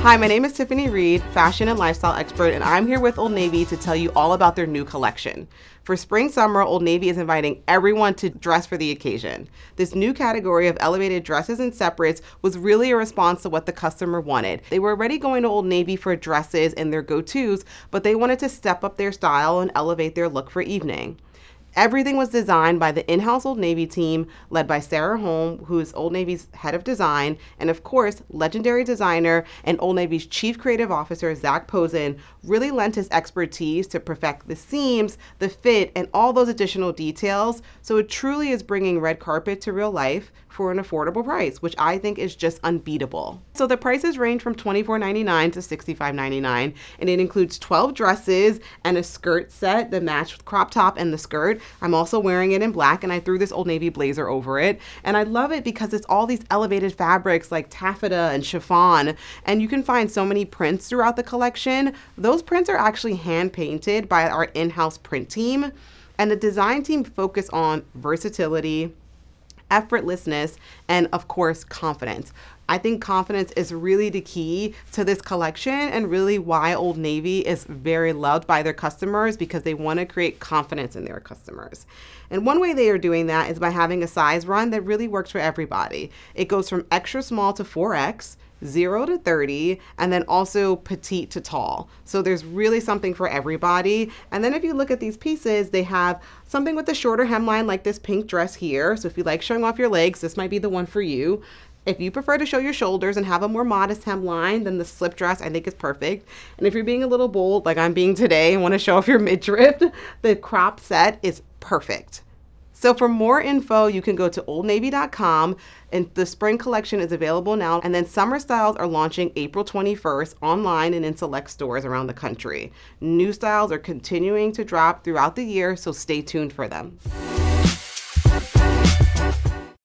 Hi, my name is Tiffany Reed, fashion and lifestyle expert, and I'm here with Old Navy to tell you all about their new collection. For spring/summer, Old Navy is inviting everyone to dress for the occasion. This new category of elevated dresses and separates was really a response to what the customer wanted. They were already going to Old Navy for dresses and their go-tos, but they wanted to step up their style and elevate their look for evening. Everything was designed by the in-house Old Navy team led by Sarah Holm, who is Old Navy's head of design, and of course, legendary designer and Old Navy's chief creative officer, Zach Posen, really lent his expertise to perfect the seams, the fit, and all those additional details. So it truly is bringing red carpet to real life for an affordable price, which I think is just unbeatable. So the prices range from $24.99 to $65.99, and it includes 12 dresses and a skirt set that match with crop top and the skirt. I'm also wearing it in black, and I threw this Old Navy blazer over it. And I love it because it's all these elevated fabrics like taffeta and chiffon, and you can find so many prints throughout the collection. Those prints are actually hand painted by our in-house print team, and the design team focus on versatility, effortlessness, and of course, confidence. I think confidence is really the key to this collection and really why Old Navy is very loved by their customers, because they want to create confidence in their customers. And one way they are doing that is by having a size run that really works for everybody. It goes from extra small to 4X, 0 to 30, and then also petite to tall. So there's really something for everybody. And then if you look at these pieces, they have something with a shorter hemline like this pink dress here. So if you like showing off your legs, this might be the one for you. If you prefer to show your shoulders and have a more modest hemline, then the slip dress I think is perfect. And if you're being a little bold, like I'm being today, and want to show off your midriff, the crop set is perfect. So for more info, you can go to oldnavy.com, and the spring collection is available now. And then summer styles are launching April 21st online and in select stores around the country. New styles are continuing to drop throughout the year, so stay tuned for them.